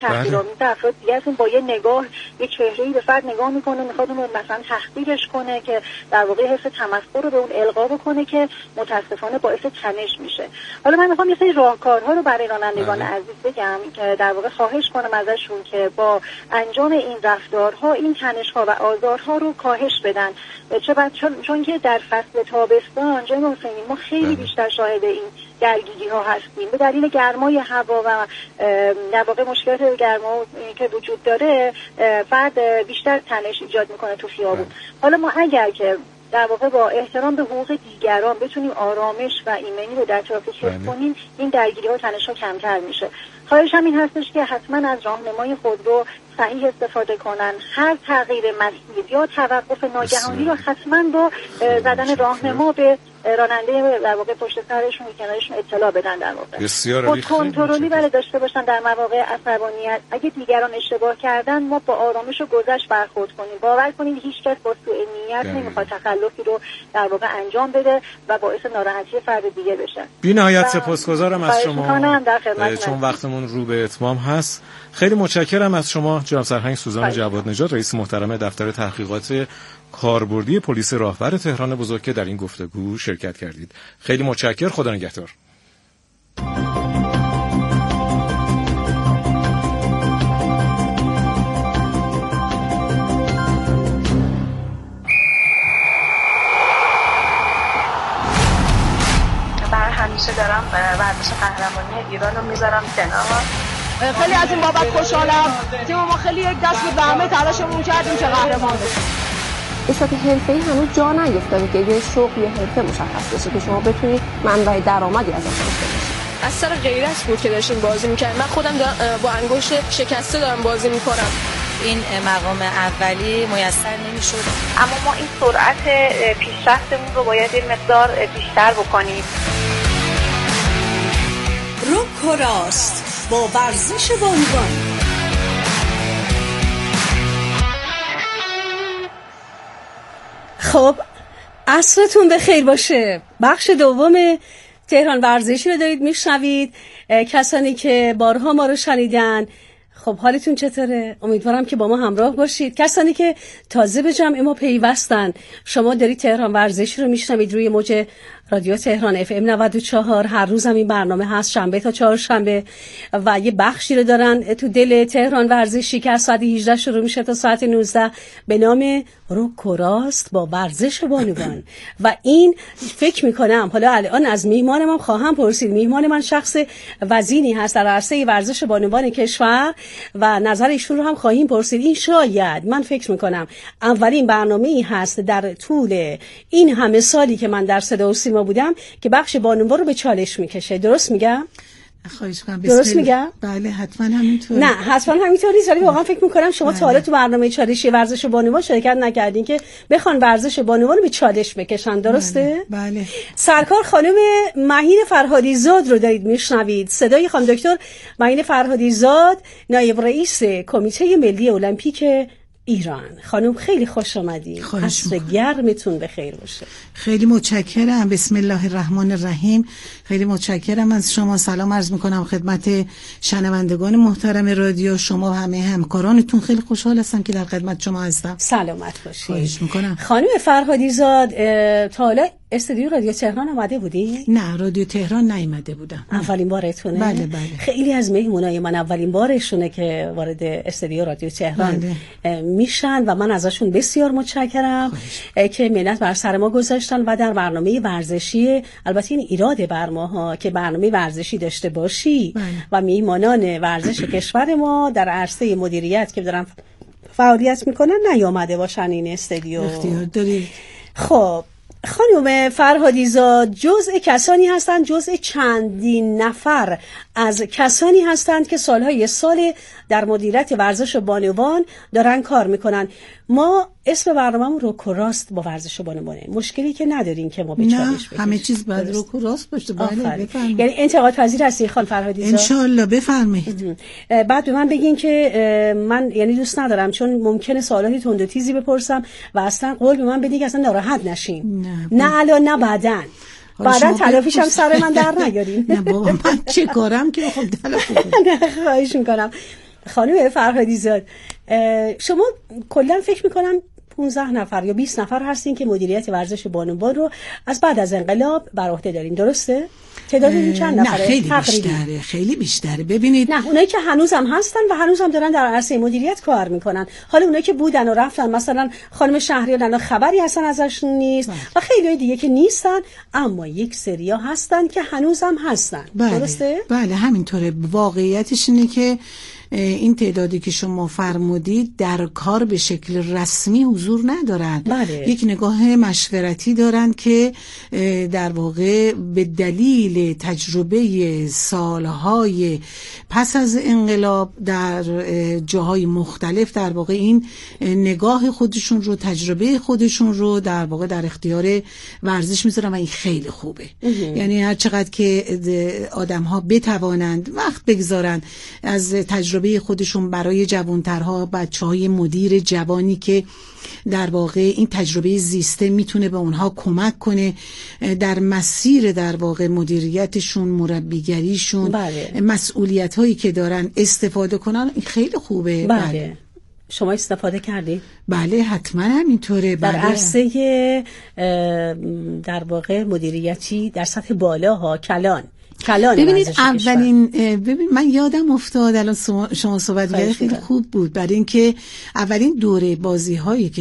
تحقیرآمیز افراد دیگه هستن، با یه نگاه یه چهره‌ای به فرد نگاه میکنه، میخواد اون مثلا تحقیرش کنه که در واقع حس تمسخر رو به اون القا بکنه که متاسفانه باعث تنش میشه. حالا من میخوام یه سری راهکارها رو برای رانندگان عزیز بگم که در واقع خواهش کنم ازشون که با انجام این رفتارها این تنش‌ها و آزارها رو کاهش بدن. چون که در فصل تابستان جای حسینی ما خیلی بیشتر شاهد این درگیری ها هستیم به دلیل گرمای هوا و در واقع مشکلات گرما که وجود داره، فرد بیشتر تنش ایجاد میکنه تو خیابون. حالا ما اگر که در واقع با احترام به حقوق دیگران بتونیم آرامش و ایمنی رو در ترافیک حفظ کنیم، این درگیری ها و تنش ها کمتر میشه. خواهشم این هستش که حتما از راهنمای خودرو صحیح استفاده کنن. هر تغییر مسیر یا توقف ناگهانی رو حتما با زدن راهنما به راننده در واقع پشت سرشون و کنارشون اطلاع بدن. در واقع بسیار عالی، کنترلی برای داشته باشن در مواقع عصبانیت. اگه دیگران اشتباه کردن ما با آرامش و گذشت برخورد کنیم. باور کنید هیچ کس با سوء نیت نمیخواد تخلفی رو در واقع انجام بده و باعث ناراحتی فرد دیگه بشه. بی‌نهایت سپاسگزارم از شما چون وقتمون رو به اتمام هست. خیلی متشکرم از شما جناب سرهنگ سوزان جواد نژاد، رئیس محترم دفتر تحقیقات کاربردی پلیس راهور تهران بزرگ که در این گفتگو شرکت کردید. خیلی متشکرم. خدا نگهدار. برای همیشه دارم ورزش قهرمانی ایران رو میذارم کنار. خیلی از این بابت خوشحالم. تیم ما خیلی یک دست بود به همه تلاشمون کردیم که قهرمان بشیم. به صورت حرفه‌ای هنوز جا نیفتاده که یه شغل یا حرفه مشخص بشه که شما بتونید منبع درآمدی ازش داشته باشید. از سر غیرت بود که داشتیم بازی می‌کردیم. من خودم با انگشت شکسته دارم بازی می‌کنم. این مقام اولی میسر نمی‌شد. اما ما این سرعت پیشرفتمون رو باید یه مقدار بیشتر بکنیم. روک و راست با ورزش بانوان. خب عصرتون بخیر باشه. بخش دوم تهران ورزشی رو دارید میشنوید. کسانی که بارها ما رو شنیدن، خب حالتون چطوره؟ امیدوارم که با ما همراه باشید. کسانی که تازه به جمع ما پیوستن، شما دارید تهران ورزشی رو میشنوید روی موج رادیو تهران FM 94. هر روز هم این برنامه هست، شنبه تا چهارشنبه، و یه بخشی رو دارن تو دل تهران ورزشی که از ساعت 18 شروع میشه تا ساعت 19 به نام روک و راست با ورزش بانوان. و این فکر میکنم حالا الان از میهمانم هم خواهم پرسید. میهمان من شخص وزینی هست در عرصه ورزش بانوان کشور و نظر ایشون رو هم خواهیم پرسید. این شاید من فکر میکنم اولین برنامه‌ای هست در طول این همه سالی که من در صدا و سیما بودم که بخش بانوان رو به چالش میکشه. درست میگم؟ خواهش می‌کنم. درست میگم؟ بله حتما همینطوره. نه حتما همینطوری نیست، ولی واقعا فکر می‌کنم شما تا حالا تو برنامه چالشی ورزش بانوان شرکت نکردین که بخوان ورزش بانوان رو به چالش بکشن. درسته؟ بله. سرکار خانم مهین فرهادی زاد رو دارید میشنوید. صدای خانم دکتر مهین فرهادی زاد، نایب رئیس کمیته ملی المپیک ایران. خانم خیلی خوش آمدید. عصر گرمتون بخیر باشه. خیلی متشکرم. بسم الله الرحمن الرحیم. خیلی متشکرم از شما. سلام عرض میکنم خدمت شنوندگان محترم رادیو شما و همه همکارانتون. خیلی خوشحال هستم که در خدمت شما هستم. سلامت باشید. خواهش میکنم. خانم فرهادی زاد، تا حالا استودیو رادیو تهران اومده بودی؟ نه رادیو تهران نیومده بودم. اولین بارتونه؟ بله بله. خیلی از مهمونای من اولین بارشونه که وارد استودیو رادیو تهران میشن و من ازشون بسیار متشکرم که منت بر سر ما گذاشتن و در برنامه ورزشی، البته این ایراد بر ماها که برنامه ورزشی داشته باشی و میهمانان ورزش کشور ما در عرصه مدیریت که دارن فعالیت میکنن نیامده باشن این استودیو. اختیار دارید. خب خانم فرهادی زاد جزء کسانی هستند، جزء چندین نفر از کسانی هستند که سالهای سال در مدیریت ورزش بانوان دارن کار میکنن. ما اسم برنامه‌مون روک و راست با ورزش بانوانه. مشکلی که ندارین که ما به چالش بکشیم. همه چیز باید روک و راست باشه. بله بفرمایید. یعنی انتقاد پذیر هستی خانم فرهادی زاد؟ ان شاء الله بفرمایید. بعد به من بگین که من یعنی دوست ندارم چون ممکنه سوالاتی تند و تیزی بپرسم و اصلا قول به من بدین که اصلا ناراحت نشین. نه الان نه بعدن. بعدن تلافیش هم سر من در نیارین. نه بابا من چه کارم که خب تلافی کنم. خواهش میکنم. خانم فرهادی زاد، شما کلا فکر میکنم 15 نفر یا 20 نفر هستین که مدیریت ورزش بانوان رو از بعد از انقلاب بر عهده دارین، درسته؟ تعدادتون چند نفره؟ نه خیلی بیشتره. ببینید، نه اونایی که هنوزم هستن و هنوزم دارن در عرصه مدیریت کار میکنن، حالا اونایی که بودن و رفتن، مثلا خانم شهریار الان خبری اصلا ازشون نیست و خیلی دیگه که نیستن، اما یک سریا هستن که هنوزم هستن. درسته؟ بله همینطوره. واقعیتش اینه که این تعدادی که شما فرمودید در کار به شکل رسمی حضور ندارن. بله. یک نگاه مشورتی دارن که در واقع به دلیل تجربه سالهای پس از انقلاب در جاهای مختلف در واقع این نگاه خودشون رو، تجربه خودشون رو در واقع در اختیار ورزش میذارن و این خیلی خوبه. یعنی هر چقدر که آدم ها بتوانند وقت بگذارن از تجربه خودشون برای جوانترها، بچه‌های مدیر جوانی که در واقع این تجربه زیسته میتونه به اونها کمک کنه در مسیر در واقع مدیریتشون، مربیگریشون، بله. مسئولیت هایی که دارن استفاده کنن، این خیلی خوبه. بله. شما استفاده کردی؟ بله حتما همینطوره. در عرصه در واقع مدیریتی در سطح بالا ها، کلان ببینید من یادم افتاد الان شما صحبت کردید، خیلی خوب بود، برای اینکه اولین دوره بازی‌های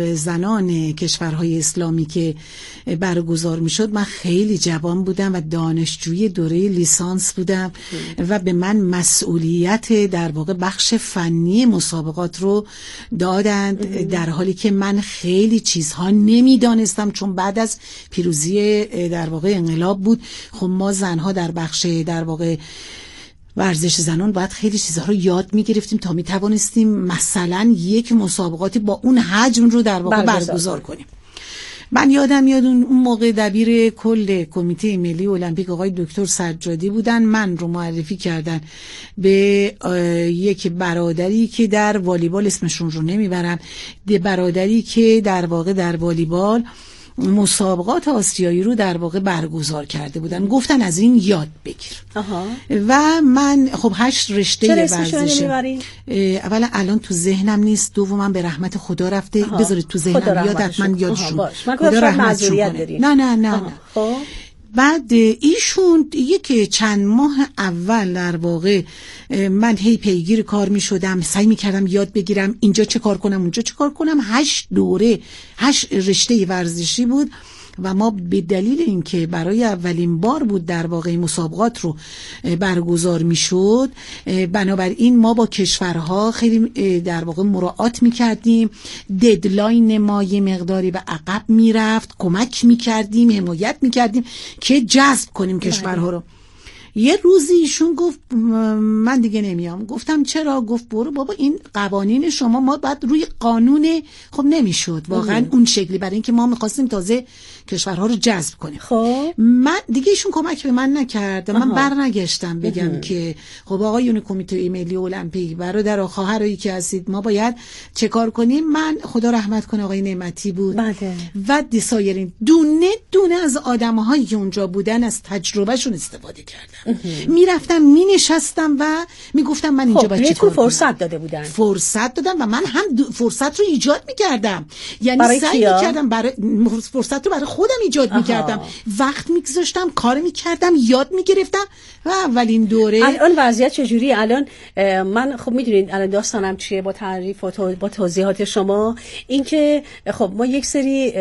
زنان کشورهای اسلامی که برگزار میشد، من خیلی جوان بودم و دانشجوی دوره لیسانس بودم و به من مسئولیت در واقع بخش فنی مسابقات رو دادند، در حالی که من خیلی چیزها نمیدانستم، چون بعد از پیروزی در واقع انقلاب بود. خب ما زنها در بخش در واقع ورزش زنان باید خیلی چیزها رو یاد میگرفتیم تا میتوانستیم مثلا یک مسابقاتی با اون حجم رو در واقع برگزار کنیم. من یادم میاد اون موقع دبیر کل کمیته ملی المپیک آقای دکتر سجادی بودن، من رو معرفی کردن به یک برادری که در والیبال، اسمشون رو نمیبرم، برادری که در واقع در والیبال مسابقات آسیایی رو در واقع برگزار کرده بودن، گفتن از این یاد بگیر. و من خب 8 رشته ورزشی اولا الان تو ذهنم نیست، دوما به رحمت خدا رفته، بذارید تو ذهنم بیاد حتما یادشون. خدا رحمتشون کنه. نه. خب بعد ایشون یک چند ماه اول در واقع من هی پیگیر کار می شدم، سعی می کردم یاد بگیرم اینجا چه کار کنم اونجا چه کار کنم. 8 دوره 8 رشته ورزشی بود و ما به دلیل اینکه برای اولین بار بود در واقع مسابقات رو برگزار می شد، بنابراین ما با کشورها خیلی در واقع مراعات می کردیم، ددلاین ما یه مقداری به عقب می رفت، کمک می کردیم، حمایت می کردیم که جذب کنیم کشورها رو. یه روزی ایشون گفت من دیگه نمیام. گفتم چرا؟ گفت برو بابا، این قوانین شما، ما بعد روی قانون خب نمیشد واقعا اون شکلی، برای اینکه ما میخواستیم تازه کشورها رو جذب کنیم. خب من دیگه ایشون کمک به من نکرد. من برنگشتم بگم که خب آقایون کمیته ملی المپیک، برادر و خواهرایی که هستید، ما باید چه کار کنیم. من خدا رحمت کنه آقای نعمتی بود و سایرین دونه دونه از آدم‌هایی که اونجا بودن از تجربهشون استفاده کردم. میرفتم مینشستم و میگفتم من اینجا باید چه کار کنم. فرصت داده بودن، فرصت دادم و من هم فرصت رو ایجاد میکردم، یعنی سعی میکردم برای فرصت رو برای خودم ایجاد میکردم، وقت میگذاشتم، کار میکردم، یاد میگرفتم. و اولین دوره الان وضعیت چجوری؟ الان من خب میدونید الان داستانم چیه با تعریف و با توضیحات شما، این که خب ما یک سری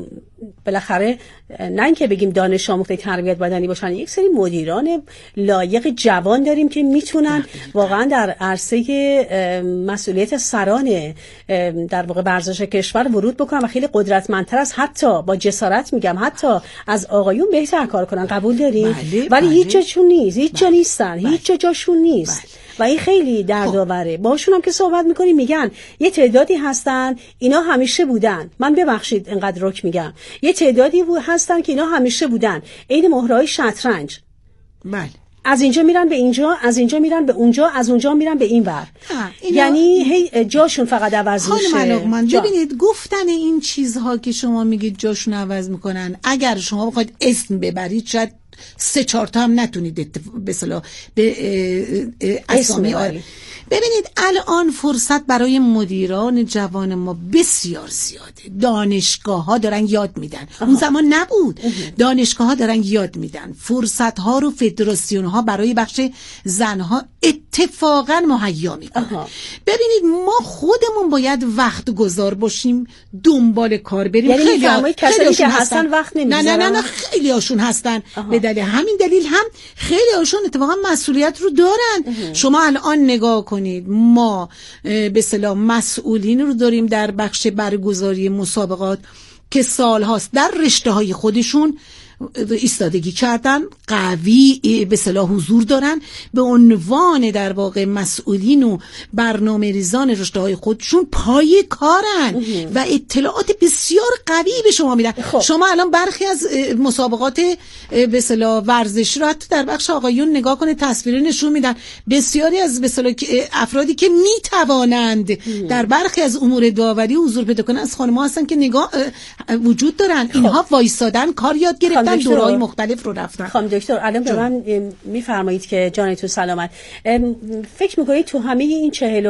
بالاخره نه اینکه بگیم دانش آموخته تربیت بدنی باشن، یک سری مدیران لایق جوان داریم که میتونن واقعا در عرصه مسئولیت سران در واقع ورزش کشور ورود بکنن و خیلی قدرتمندتر از، حتی با جسارت میگم، حتی از آقایون بهتر کار کنن. قبول داریم؟ ولی هیچ جاشون نیست، هیچ جا نیستن، هیچ جاشون نیست. و این خیلی دردآوره. باشون هم که صحبت میکنیم میگن یه تعدادی هستن اینا همیشه بودن. من ببخشید اینقدر رک میگم، یه تعدادی هستن که اینا همیشه بودن، عین مهرهای شطرنج. بله. از اینجا میرن به اینجا، از اینجا میرن به اونجا، از اونجا میرن به اینور. یعنی هی جاشون فقط عوض میشه. خانم ببینید، گفتن این چیزها که شما میگید جاشون عوض میکنن، اگر شما بخواید اسم ببرید شاید 3-4 تا هم نتونید به اسامی ببینید الان فرصت برای مدیران جوان ما بسیار زیاده. دانشگاه ها دارن یاد میدن. اون زمان نبود. دانشگاه ها دارن یاد میدن. فرصت ها رو فدراسیون ها برای بخش زنها اتفاقا مهیا میکنن. ببینید ما خودمون باید وقت گذار باشیم، دنبال کار بریم. یعنی خیلی کسایی که هستن وقت نمیذارن. نه خیلی هاشون هستن. به دلیل همین دلیل هم خیلی هاشون اتفاقا مسئولیت رو دارن. شما الان نگاه کنید، ما به اصطلاح مسئولین رو داریم در بخش برگزاری مسابقات که سال هاست در رشته های خودشون ایستادگی کردن، قوی به اصطلاح حضور دارن، به عنوان در واقع مسئولین و برنامه ریزان رشته‌های خودشون پای کارن و اطلاعات بسیار قوی به شما میدن. شما الان برخی از مسابقات به اصطلاح ورزشی رو حتی در بخش آقایون نگاه کنه، تصویری نشون میدن. بسیاری از به اصطلاح افرادی که میتوانند در برخی از امور داوری حضور پیدا کنن از خانم‌ها هستن که نگاه وجود دارن. اینها وایسادن، کار یاد گرفتن، دوره‌های مختلف رو رفتن. خانم دکتر الان به من میفرمایید که جانتون سلامت، فکر میکنید تو همه این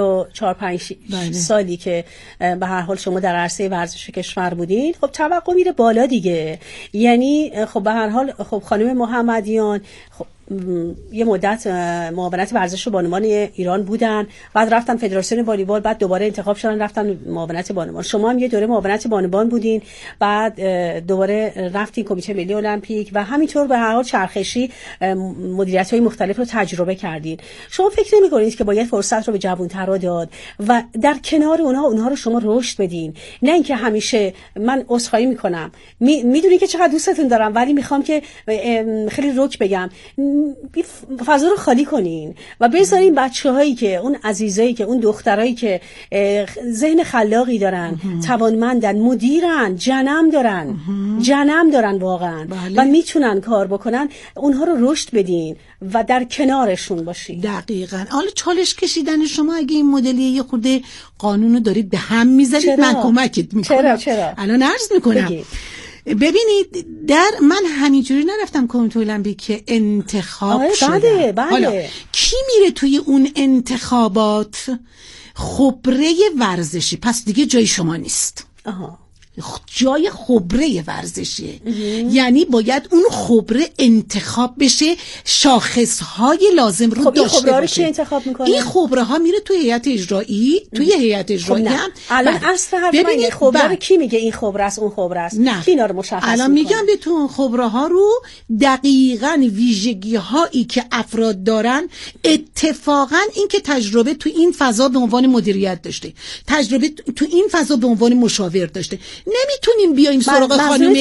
44-45 سالی که به هر حال شما در عرصه ورزش کشور بودین، خب توقع میره بالا دیگه، یعنی خب به هر حال خب خانم محمدیان خب یه مدت معاونت ورزش و بانوان ایران بودن، بعد رفتن فدراسیون والیبال، بعد دوباره انتخاب شدن رفتن معاونت بانوان. شما هم یه دوره معاونت بانوان بودین، بعد دوباره رفتین کمیته ملی المپیک و همینطور به هر حال چرخشی مدیریت‌های مختلف رو تجربه کردین. شما فکر نمی‌کنید که باید فرصت رو به جوان‌ترا داد و در کنار اونها رو شما رشد بدین، نه اینکه همیشه من عذرخواهی می‌کنم، میدونی که چقدر دوستتون دارم ولی می‌خوام که خیلی رک بگم، فضا رو خالی کنین و بذارین بچه‌هایی که اون عزیزایی که اون دخترایی که ذهن خلاقی دارن، توانمندن، مدیرن، جنم دارن واقعا و میتونن کار بکنن، اونها رو رشد بدین و در کنارشون باشین. دقیقاً. حالا چالش کشیدن شما اگه این مدلیه یه خورده قانونو دارید به هم میذارید، من کمکت میکنم. چرا؟ الان عرض میکنم. ببینید من همینجوری نرفتم کمیته المپیک که انتخاب شدم. بله. حالا کی میره توی اون انتخابات؟ خبره ورزشی. پس دیگه جای شما نیست. جای خبره ورزشیه. یعنی باید اون خبره انتخاب بشه، شاخصهای لازم رو داشته باشه. این انتخاب میکنه؟ این خبره ها میره توی هیئت اجرایی، هم الان اصل حرف من خبره کی میگه این خبره است اون خبره است؟ کی اینا رو مشخص الان میگم به تو خبره ها رو دقیقاً ویژگی هایی که افراد دارن، اتفاقاً این که تجربه تو این فضا به عنوان مدیریت داشته، تجربه تو این فضا به عنوان مشاور داشته. نمیتونیم بیایم سراغ خانم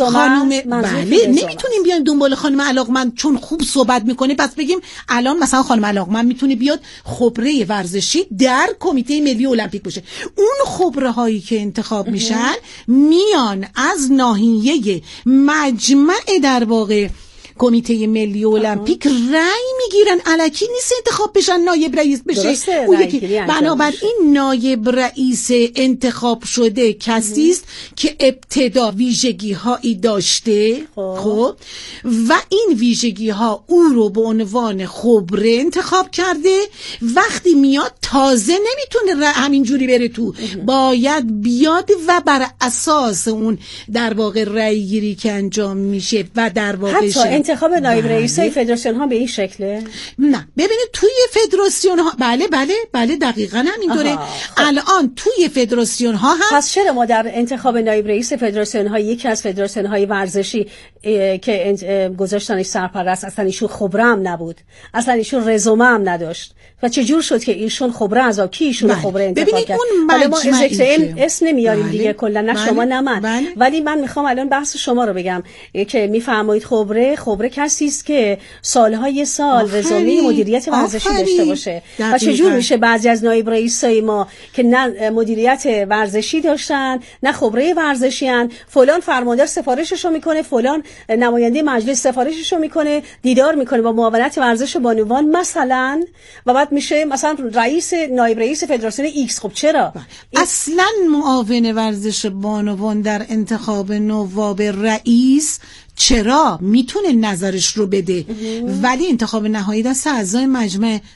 بله، نمیتونیم بیایم دنبال خانم علاقمند چون خوب صحبت میکنه پس بگیم الان مثلا خانم علاقمند میتونه بیاد خبره ورزشی در کمیته ملی المپیک باشه. اون خبره هایی که انتخاب میشن میان از ناحیه مجمع در واقع کمیته ملی المپیک رأی میگیرن، الکی نیست انتخاب بشن نایب رئیس بشه. بنابراین نایب رئیس انتخاب شده کسی است که ابتدا ویژگی هایی داشته، خب و این ویژگی ها او رو به عنوان خبره انتخاب کرده. وقتی میاد تازه نمیتونه همینجوری بره تو، باید بیاد و بر اساس اون در واقع رأی گیری که انجام میشه و در واقع انتخاب نایب رئیسای فدراسیون ها به این شکله؟ نه ببینید توی فدراسیون ها بله دقیقاً همینطوره. الان توی فدراسیون ها هم پس چرا ما در انتخاب نایب رئیس فدراسیون ها یکی از فدراسیون های ورزشی که گذاشتنش سرپرست اصلا ایشون خبره هم نبود، اصلا ایشون رزومه هم نداشت و چجور شد که ایشون خبره از کی ایشون خبره انتخاب کرد؟ حالا ما اسم نمیاریم دیگه کلا، نه شما نه من، ولی من میخوام الان بحث شما رو بگم که میفرمایید خبره کسی است که سالهای سال رزومه مدیریت ورزشی داشته باشه و چجور میشه بعضی از نایب رئیسای ما که نه مدیریت ورزشی داشتن نه خبره ورزشی ان، فلان فرماندار سفارششو میکنه، فلان نماینده مجلس سفارششو میکنه، دیدار میکنه با معاونت ورزش بانوان مثلا و بعد میشه مثلا نایب رئیس فدراسیون ایکس. خب چرا اصلا معاون ورزش بانوان در انتخاب نواب رئیس چرا میتونه نظرش رو بده ولی انتخاب نهایی دست اعضای مجمع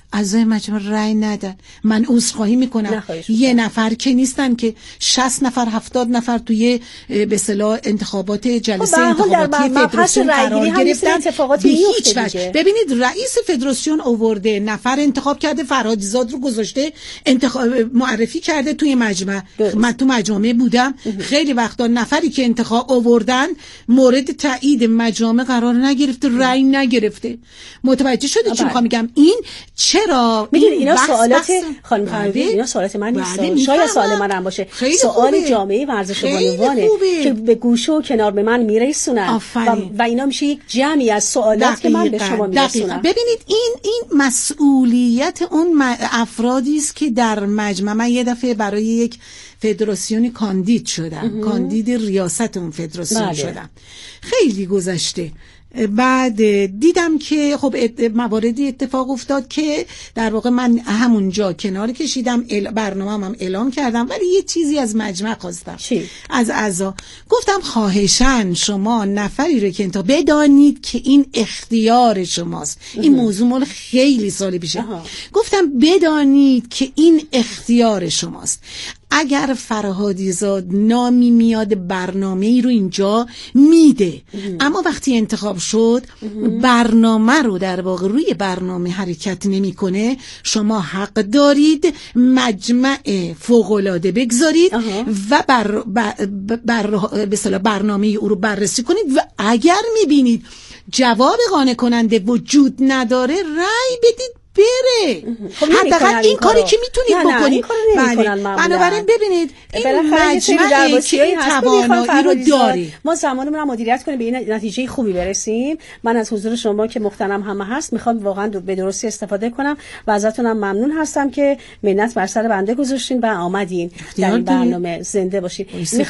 اعضای مجمع رأی ندن. من عذرخواهی میکنم، یه نفر که نیستن که 60 نفر 70 نفر توی به اصطلاح انتخابات جلسه انتخاباتی فدراسیون قرار گرفتن. به هیچ وجه. ببینید رئیس فدراسیون آورده نفر انتخاب کرده، فرهادیزاد رو گذاشته معرفی کرده توی مجمع. من تو مجامع بودم خیلی وقتا نفری که انتخاب آوردن مورد تایید مجامع قرار نگرفته، رأی نگرفته. متوجه شدید چی میخوام میگم؟ این چرا میدونی اینا سوالات خانم فرهادی، اینا سوالات من نیست، شاید سوال منم باشه. سوال جامعه ورزش بانوانه که به گوشه و کنار به من میرسونن و اینا میشه یک جمعی از سوالات که من به شما میرسونم. ببینید این مسئولیت اون افرادی است که در مجمع. من یه دفعه برای یک فدراسیونی کاندید شدم، کاندید ریاست اون فدراسیون شدم، خیلی گذشته. بعد دیدم که خب مواردی اتفاق افتاد که در واقع من همونجا کنار کشیدم، برنامه‌ام هم اعلام کردم، ولی یه چیزی از مجمع خواستم. از اعضا گفتم خواهشاً شما نفری رو که انتخاب بدانید که این اختیار شماست. این موضوع مال خیلی سال پیشه. گفتم بدانید که این اختیار شماست. اگر فرهادیزاد نامی میاد برنامه‌ای رو اینجا میده، اما وقتی انتخاب شد برنامه رو در واقع روی برنامه حرکت نمیکنه، شما حق دارید مجمع فوق‌العاده بگذارید و برنامه او رو بررسی کنید و اگر میبینید جواب قانع کننده وجود نداره رأی بدید بره. حداقل این کاری که میتونید بکنید. بنابراین ببینید این مجمعی که این توانایی رو داره، ما زمانمون رو مدیریت کنیم به این نتیجه خوبی برسیم. من از حضور شما که محترم همه هست میخوام واقعا به درستی استفاده کنم و ازتونم ممنون هستم که منت بر سر بنده گذاشتین و آمدین در این برنامه. زنده باشین،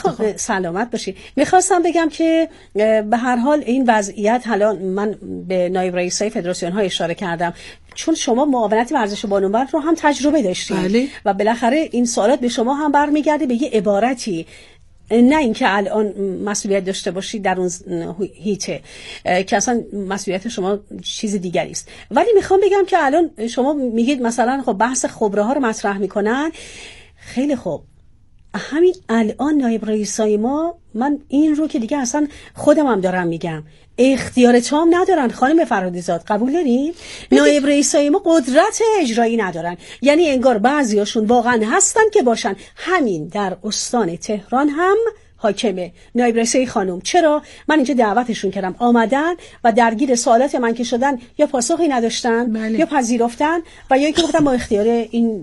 سلامت باشین. میخواستم بگم که به هر حال این وضعیت، حالا من به نایب رئیسای فدراسیون ها اشاره کردم چون شما معاونت ورزش بانوان رو هم تجربه داشتید و بالاخره این سوالات به شما هم برمیگرده به یه عبارتی، نه اینکه الان مسئولیت داشته باشید در اون هیته که اصلا مسئولیت شما چیز دیگری است. ولی میخوام بگم که الان شما میگید مثلا خب بحث خبره ها رو مطرح میکنن، خیلی خوب، همین الان نایب رئیسای ما، من این رو که دیگه اصلا خودم هم دارم میگم، اختیار تام ندارن. خانم فرهادیزاد قبول دارین؟ نایب رئیسای ما قدرت اجرایی ندارن، یعنی انگار بعضیاشون واقعا هستن که باشن. همین در استان تهران هم حاکمه نایب رئیسای خانم. چرا؟ من اینجا دعوتشون کردم، آمدن و درگیر سوالات من که شدن، یا پاسخی نداشتن یا پذیرفتن و یا اینکه گفتن با اختیار این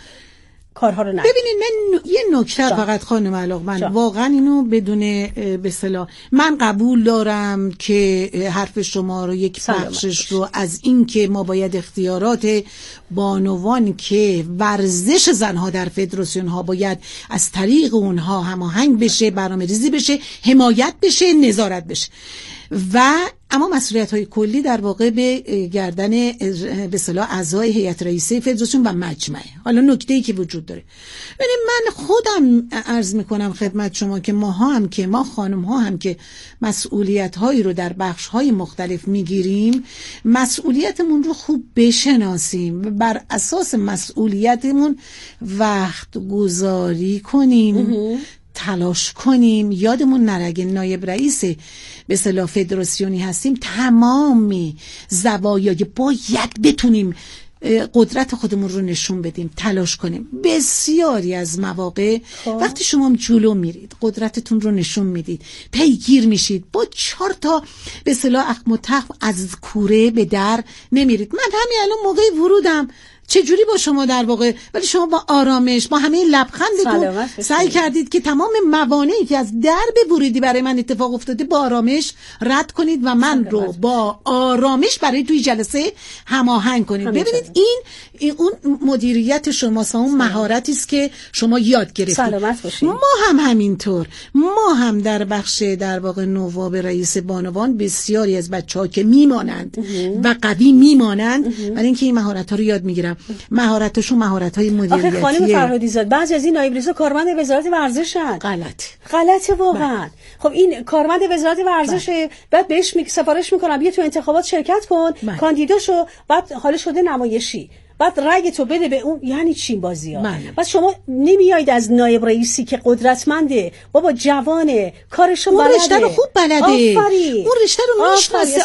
کارها رو نه. ببینید من یه نکته فقط خانم علاقمند، واقعا اینو بدون به اصطلاح من قبول دارم که حرف شما رو یک بخشش رو از این که ما باید اختیارات بانوان که ورزش زنها در فدراسیون ها باید از طریق اونها هماهنگ بشه، برنامه‌ریزی بشه، حمایت بشه، نظارت بشه، و اما مسئولیت‌های کلی در واقع به گردن به اصطلاح اعضای هیئت رئیسه فدراسیون و مجمع. حالا نکته‌ای که وجود داره، ببینید من خودم عرض می‌کنم خدمت شما که ما خانم‌ها هم که مسئولیت‌هایی رو در بخش‌های مختلف می‌گیریم، مسئولیتمون رو خوب بشناسیم و بر اساس مسئولیتمون وقت گذاری کنیم، تلاش کنیم. یادمون نره نایب رئیس به اصطلاح فدراسیونی هستیم، تمام زوایای باید بتونیم قدرت خودمون رو نشون بدیم، تلاش کنیم. بسیاری از مواقع وقتی شما جلو میرید، قدرتتون رو نشون میدید، پیگیر میشید، با 4 تا به اصطلاح اخم و تخم از کوره به در نمیرید. من همین الان موقع ورودم چجوری با شما در واقع، ولی شما با آرامش، با همه لبخندتون سعی کردید که تمام موانعی که از درب ورودی برای من اتفاق افتاده با آرامش رد کنید و من رو با آرامش برای توی جلسه هماهنگ کنید. ببینید این اون مدیریت شماست، اون مهارتی است که شما یاد گرفتید. ما هم همینطور، ما هم در بخش در واقع نواب رئیس بانوان بسیاری از بچه‌ها که میمانند و قوی میمانند، ولی اینکه این مهارت‌ها رو یاد میگیرم. مهارتشون مهارت‌های مدیریتیه. آخه خانم فرهادیزاد بعضی از این نایب رئیسا کارمند وزارت ورزشن. غلطه واقعا. خب این کارمند وزارت ورزش، بعد بهش سفارش میکنم بیا تو انتخابات شرکت کن، کاندیدا شو، بعد حالا شده نمایشی، بعد رأی تو بده به اون، یعنی چی بازی‌ها؟ بعد شما نمیایید از نایب رئیسی که قدرتمنده، بابا جوانه، کارشو بلده، اون رشته رو خوب بلده، اون رشته رو میشناسه،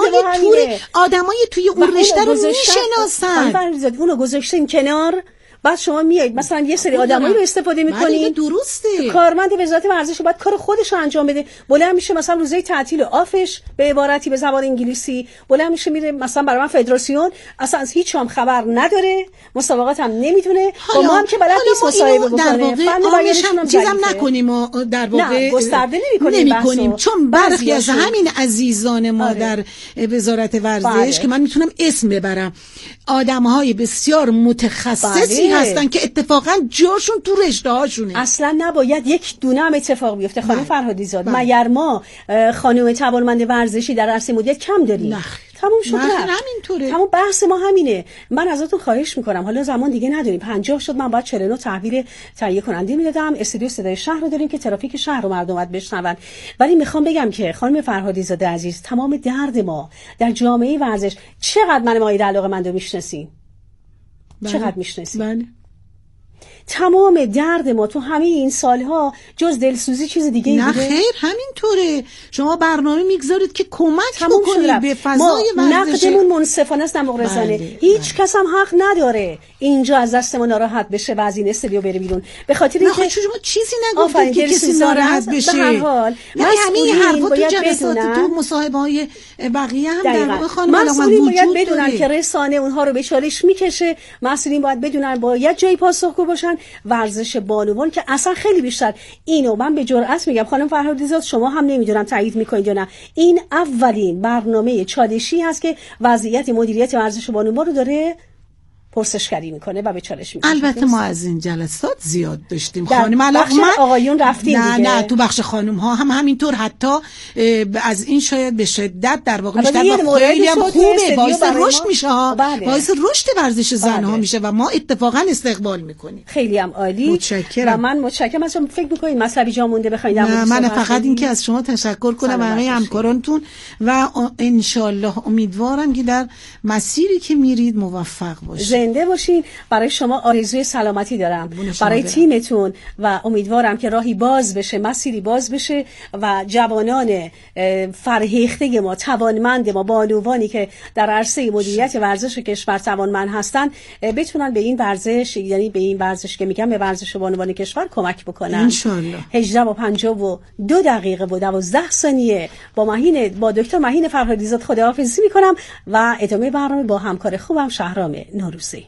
آدمای توی اون رشته رو میشناسن. اونو گذاشتین کنار، بعد شما میایید مثلا یه سری آدمایی رو استفاده میکنین. درسته. کارمند وزارت ورزش باید کار خودش رو انجام بده. بلند میشه مثلا روزای تعطیل آفش به عبارتی به زبان انگلیسی، بلند میشه میره مثلا برای من فدراسیون، اصلا از هیچ هم خبر نداره، مسابقات هم نمیدونه، با ما هم که بلد نیست مصاحبه بکنه. چیزم نکنیم و در واقع گسترده نمی‌کنیم، چون برخی از همین عزیزان ما در وزارت ورزش که من میتونم اسم ببرم، آدم‌های بسیار متخصصی هستن که اتفاقا جاشون تو رشته هاشونه. اصلا نباید یک دونه هم اتفاق بیفته. خانم فرهادی زاد، مگر ما خانم توانمند ورزشی در عرصه مدیریت کم داریم؟ تموم شد. همینطوره. تمام بحث ما همینه. من ازتون خواهش میکنم، حالا زمان دیگه نداریم، 50 شد، من باید 49 تحویل تهیه کننده میدادم. استودیو صدای شهر رو داریم که ترافیک شهر رو مردم باید بشنون. ولی میخوام بگم که خانم فرهادی زاده عزیز، تمام درد ما در جامعه ورزش، چقدر من مایل علاقه‌مندو میشناسین؟ چقدر میشناسین؟ بله. تمام درد ما تو همه این سالها جز دلسوزی چیز دیگه نه بوده؟ خیر، همینطوره. شما برنامه میگذارید که کمک بکنید به فضای ورزش. نقدمون منصفانه است، مقرزانه. هیچ کس هم حق نداره اینجا از دست ما ناراحت بشه و از این استودیو بره بیرون به خاطر اینکه شما چیزی نگفتید که کسی ناراحت بشه. به هر حال همین حرفا تو جلسات تو مصاحبه‌های بقیه هم در واقع خانم مسئولین باید بدونن که رسانه اونها رو به چالش میکشه. مسئولین باید بدونن باید جای پاسخگو باشن. ورزش بانوان که اصلا خیلی بیشتر، اینو من به جرئت میگم خانم فرهادی زاد، شما هم نمیدونم تایید میکنید یا نه، این اولین برنامه چالشی هست که وضعیت مدیریت ورزش بانوان رو داره پرسشگری میکنه و به چالش میکنه. البته ما از این جلسات زیاد داشتیم خانم علاقمند. آقایون رفتیم دیگه. نه تو بخش خانم ها هم همینطور، حتی از این شاید به شدت در واقع بیشتر و خیلی هم خوبه، باعث رشد میشه ها، باعث رشد ورزش زنها میشه و ما اتفاقا استقبال میکنیم. خیلی هم عالی. متشکرم. و من متشکرم از شما. فکر میکنید مطلبی جا مونده بخواید؟ من فقط این که از شما تشکر کنم همه همکارانتون و ان شاء الله امیدوارم که در مسیری که میرید موفق باشید. زنده باشین. برای شما آرزوی سلامتی دارم، برای تیمتون، و امیدوارم که راهی باز بشه، مسیری باز بشه و جوانان فرهیخته ما، توانمند ما، بانوانی که در عرصه مدیریت ورزش کشور توانمند هستن بتونن به این ورزش، یعنی به این ورزش که میگم به ورزش بانوان کشور کمک بکنن. ان شاء الله. 18:52 دقیقه و 12 ثانیه با دکتر مهین فرهادی زاد خداحافظی میکنم و ادامه برنامه با همکار خوبم شهرام نوروزی.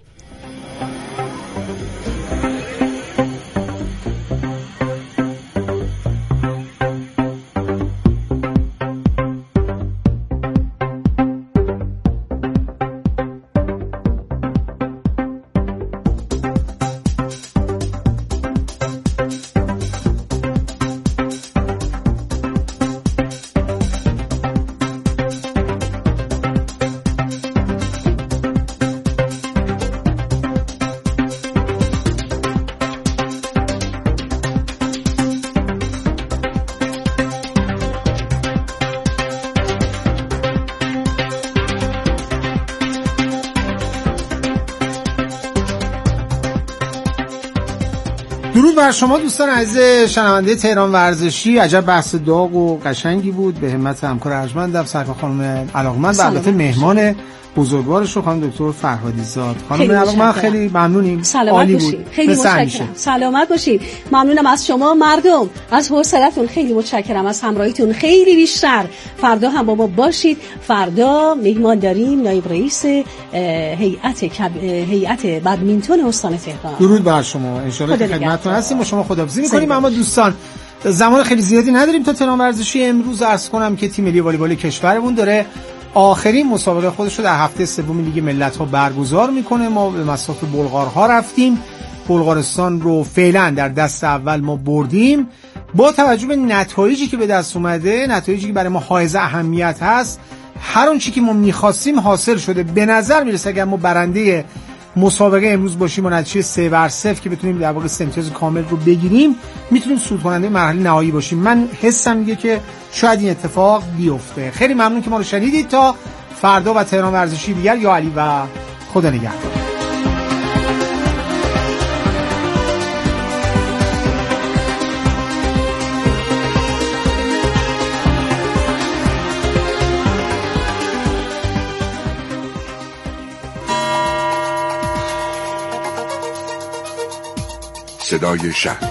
درود بر شما دوستان عزیز شنونده تهران ورزشی. عجب بحث داغ و قشنگی بود به همت همکار ارجمندم سرکار خانم علاقمند و البته مهمان بزرگوارش رو خانم دکتر فرهادی زاد. خانم علاقمند خیلی ممنونیم، عالی بود. خیلی متشکرم. سلامت باشید. ممنونم از شما مردم، از حوصلتون. خیلی متشکرم از همراهیتون، خیلی بیشتر. فردا هم با ما باشید. فردا مهمان داریم نایب رئیس هیئت بدمینتون استان تهران. درود بر شما. ان شاء الله خدمتتون هستیم و شما خداحافظی می‌کنیم. اما دوستان زمان خیلی زیادی نداریم تا تهران ورزشی. امروز عرض کنم که تیم ملی والیبال کشورمون داره آخرین مسابقه خودش رو در هفته سوم لیگ ملت‌ها برگزار میکنه. ما به مسافت بلغارها رفتیم. بلغارستان رو فعلا در دست اول ما بردیم. با توجه به نتایجی که به دست اومده، نتایجی که برای ما حائز اهمیت هست، هر اون چیزی که ما می‌خواستیم حاصل شده. به نظر میرسه اگر ما برنده مسابقه امروز باشیم و نتیجه 3-0 که بتونیم در واقع امتیاز کامل رو بگیریم، میتونیم صعود کننده مرحله نهایی باشیم. من حسم میگه که شاید این اتفاق بیفته. خیلی ممنون که ما رو شنیدید. تا فردا و تهران ورزشی دیگر، یا علی و خدا نگهدار. صدای شهر.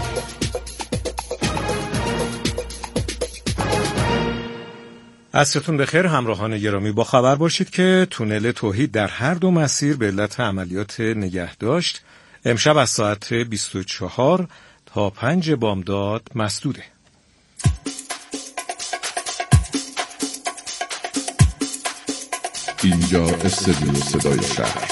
عصرتون بخیر همراهان گرامی. با خبر باشید که تونل توحید در هر دو مسیر به علت عملیات نگهداشت امشب از ساعت 24 تا 5 بامداد مسدوده. اینجا استودیو صدای شهر.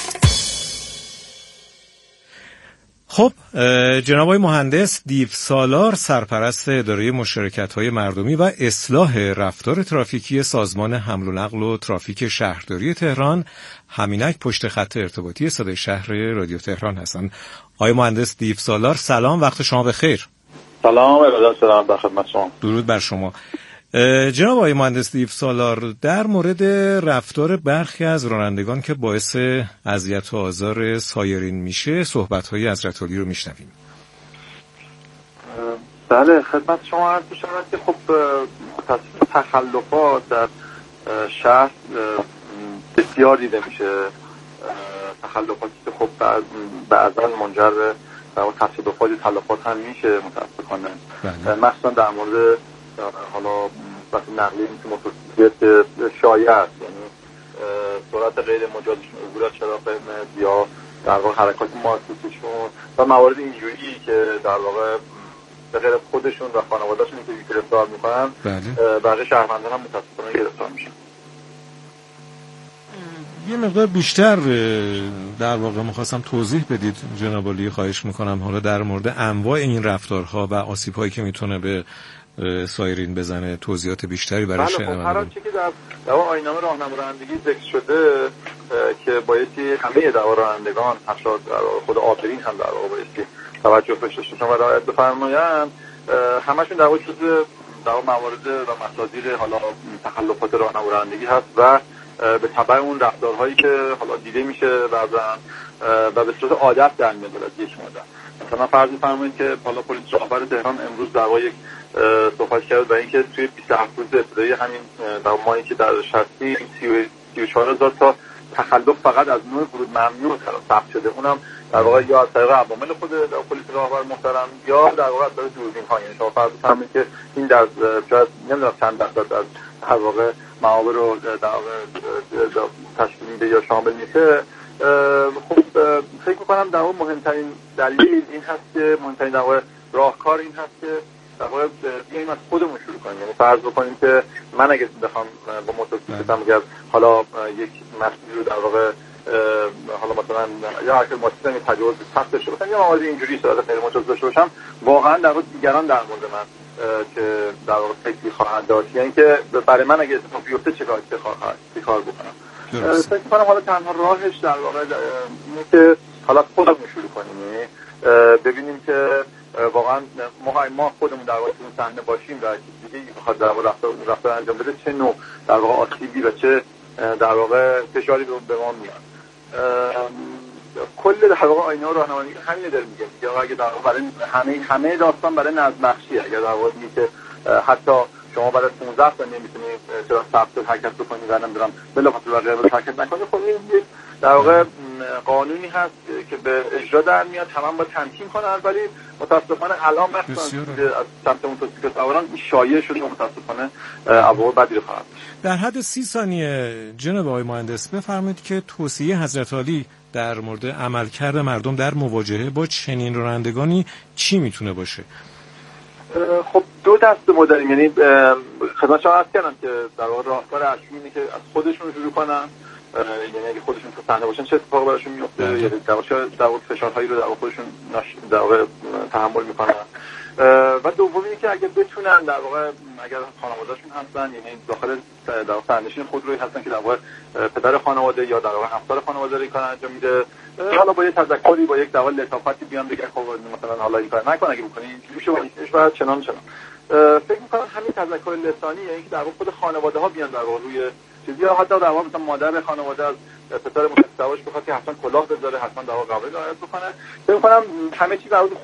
خب جناب آقای مهندس دیو سالار، سرپرست اداره مشارکت‌های مردمی و اصلاح رفتار ترافیکی سازمان حمل و نقل و ترافیک شهرداری تهران، همینک پشت خط ارتباطی صدای شهر رادیو تهران هستند. آقای مهندس دیو سالار سلام، وقت شما بخیر. سلام ارادت دارم در خدمت شما. درود بر شما. جناب آقای مهندس دیو سالار، در مورد رفتار برخی از رانندگان که باعث اذیت و آزار سایرین میشه صحبت‌های حضرت علی رو میشنویم. بله خدمت شما عرض می‌شود که خب تخلفات در شهر بسیار دیده میشه، تخلفاتی که خب بعضا منجر به تصادفات تلفات هم میشه متاسفانه، مخصوصا در مورد حالا وقتی نقلیه مثل موتورسیکلت شایع است، یعنی سرعت غیر مجازشون، عبور از چراغ قرمز یا در واقع حرکات مارکوسیشون و موارد اینجوری که در واقع به غیر خودشون و خانواده‌شون که گرفتار میکنن، بقیه شهروندان هم متاسفانه گرفتار میشن. یه مقدار بیشتر در واقع می‌خواستم توضیح بدید جناب عالی، خواهش میکنم، حالا در مورد انواع این رفتارها و آسیب‌هایی که میتونه به سایرین بزنه توضیحات بیشتری برای شنوندگان. هر آنچه که در آیین‌نامه راهنما رانندگی ذکر شده که بایستی همه رانندگان، حتی خود عابرین هم در واقع بایستی توجه بهش داشته و رعایت بفرمایند، همشون در واقع جزء موارد و مصادیق حالا تخلفات راهنما رانندگی هست و به تبع اون رفتارهایی که حالا دیده میشه بعضا و به صورت عادت در میاد از یک مدت. مثلا فرض بفرمایید که حالا پلیس راهبر تهران امروز در واقع یک صحبت کرد و اینکه توی 27 روز ابتدایی همین در ماهی که در 34,000 تا تخلف فقط از نوع ورود ممنوع ثبت شده، اونم در واقع یا از طریق عوامل خود پلیس راهبر محترم یا در واقع از طریق دوربین‌ها. یعنی شما فرض بفرمایید که این در شاید نمیدونم چند درصد از در واقع معابر رو در واقع تشکیل میده یا شامل میشه. خب فکر می‌کنم در واقع مهمترین دلیل این هست که مهمترین در واقع راهکار این هست که در واقع بیاییم از خودمون شروع کنیم. یعنی فرض بکنیم که من اگه بخوام با موتورسیکلتم اگر حالا یک مسیر رو در واقع حالا مثلا یا اگه موتورسیکلت تجاوز سخت داشته باشم یا موارد اینجوری صورت غیر مجاز داشته باشم، واقعا در واقع دیگران در مورد من که در واقع فکری خواهند داشت، یعنی که برای من اگه اتفاق بیفته چه کار بکنم. فکر کنم حالا تنها راهش در واقع اینه که حالا خودمون شروع کنیم، یعنی ببینیم که واقعا ما خودمون در واقع اون صحنه باشیم و کسی دیگه بخواد در واقع رفتار انجام بده چه نوع در واقع آسیبی و چه در واقع فشاری به ما میاد. کل در واقع آینه راهنمایی همین داره میگه که اگه در واقع برای همه داستان برای نظم‌بخشی، اگر در واقع میگه حتی شما برای 15 ثانیه میتونید چرا ثبت حرکت بکنید و نمیدونم بلافاصله غیر حرکت نکنید. خب این در واقع قانونی هست که به اجرا در میاد، تمام با تنظیم کنه، ولی متاسفانه الان مثلا از سمت موتورسیکلت سواران این شایع شده و متاسفانه عواقب بدی خواهد. در حد 30 ثانیه جناب آقای مهندس بفرمایید که توصیه حضرت علی در مورد عملکرد مردم در مواجهه با چنین رانندگانی چی میتونه باشه؟ خب دو دسته ما داریم، یعنی خدمت شما عرض کردم که در واقع راهکار اصلی اینه که از خودشون شروع کنن، یعنی اگه خودشون تو صحنه باشن چه اتفاقی براشون میفته، یعنی در واقع فشارهایی رو در واقع خودشون در واقع تحمل میکنن. و دومی که اگه بتونن در واقع اگر خانواده‌شون هستن، یعنی داخل در واقع سرنشین خودرویی هستن که در واقع پدر خانواده یا در واقع همسر خانواده این کار انجام میده، حالا با یه تذکری با یک در واقع لطافتی بیان بگن خب مثلا حالا این کار نکن، اگه بکنی میشه و چنان. فکر می‌کنم همین تذکر لسانی، یعنی که در واقع خود خانواده ها بیان در واقع روی چیزی، یا حتی در واقع مثلا مادر خانواده از پسر متزوج بخواد که حتما کلاه بذاره، حتما در واقع قواعد رعایت بکنه. فکر می‌کنم همه چیز در